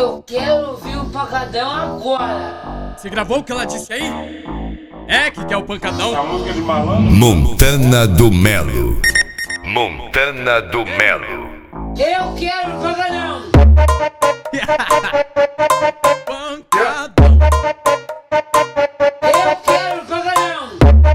Eu quero ouvir o pancadão agora. Você gravou o que ela disse aí? É que quer o pancadão? A música de malandro. Montana do Melo. Montana do Melo. Eu quero o pancadão. Pancadão. Eu quero o pancadão.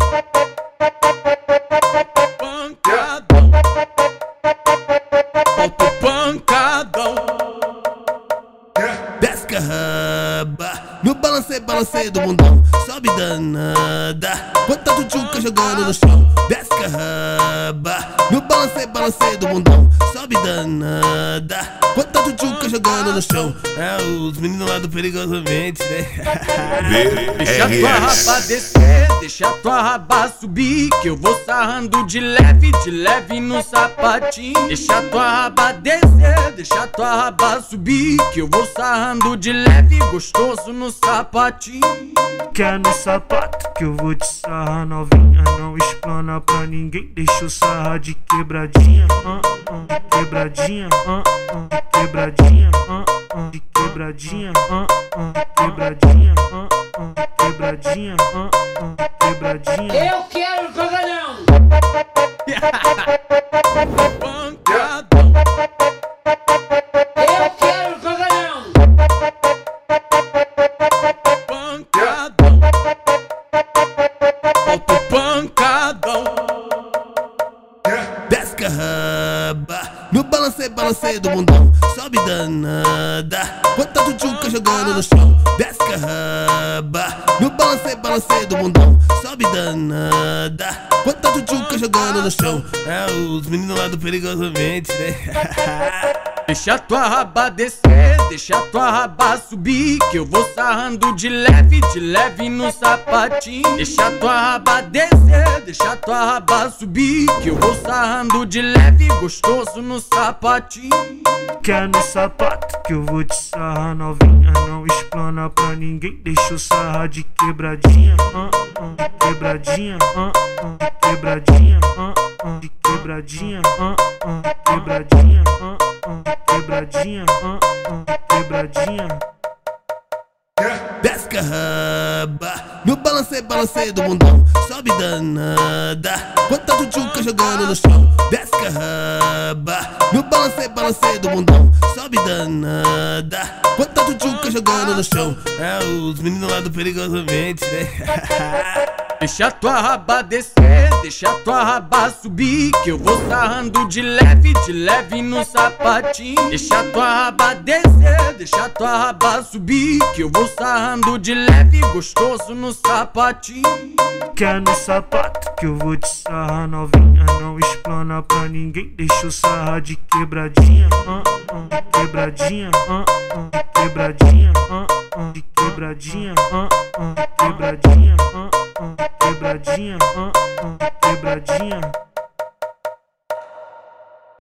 Pancadão. Solta o pancadão. Desce a raba no balanceio do mundão. Sobe danada, bota tu tchuca jogando no chão. Desce a raba no balanceio do mundão. Sobe danada, bota tu tchuca jogando no chão. É os meninos lá do Perigosamente, né? Deixa tua raba descer, deixa tua raba subir, que eu vou sarrando de leve no sapatinho. Deixa tua raba descer, deixa tua raba subir, que eu vou sarrando de leve, gostoso no sapatinho. Quer no sapato que eu vou te sarrar novinha. Não explana pra ninguém, deixa eu sarrar de quebradinha, de quebradinha, de quebradinha, de quebradinha, de quebradinha, de quebradinha, de quebradinha. Eu quero o pancadão. Pancadão. Eu quero o pancadão. Pancadão. Solta o pancadão. Desce a raba no balanceio do mundão. Sobe danada, bota tu tchuca jogando no chão. Desce a raba no balanceio do mundão. Sobe danada, bota tu tchuca jogando no chão. É os meninos lá do Perigosamente, né? Deixa tua raba descer, deixa tua raba subir, que eu vou sarrando de leve no sapatinho. Deixa tua raba descer, deixa tua raba subir, que eu vou sarrando de leve, gostoso no sapatinho. Quer no sapato que eu vou te sarrar novinha. Não explana pra ninguém, deixa eu sarrar de quebradinha, de quebradinha, de quebradinha, de quebradinha, de quebradinha, de quebradinha, de quebradinha. Desce a raba no balanceio do mundão. Sobe danada, bota tu tchuca jogando no chão. Desce a raba no balanceio do mundão. Sobe danada, bota tu tchuca jogando no chão. É os meninos lá do Perigosamente, né? Deixa tua raba descer, deixa tua raba subir, que eu vou sarrando de leve no sapatinho. Deixa tua raba descer, deixa tua raba subir, que eu vou sarrando de leve, gostoso no sapatinho. Quer no sapato que eu vou te sarrar novinha. Não explana pra ninguém, deixa eu sarrar de quebradinha, de quebradinha, de quebradinha, de quebradinha, de quebradinha, de quebradinha.